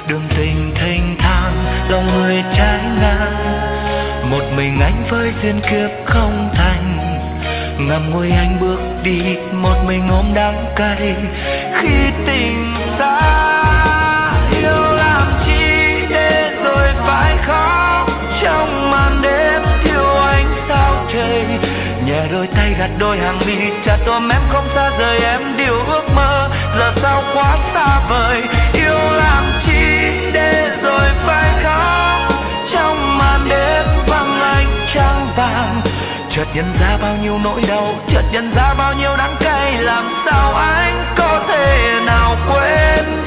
đường tình thênh thang dòng người trái ngang, một mình anh với duyên kiếp không thành, ngậm ngùi anh bước đi một mình ôm đắng cay khi tình xa. Yêu làm chi để rồi phải khóc trong màn đêm thiếu ánh sao trời, nhẹ đôi tay gạt đôi hàng mi chặt ôm em không xa rời em điều ước mơ giờ sao quá xa vời. Yêu làm chi để rồi phải khóc trong màn đêm vắng ánh trăng vàng, chợt nhận ra bao nhiêu nỗi đau, chợt nhận ra bao nhiêu đắng cay, làm sao anh có thể nào quên.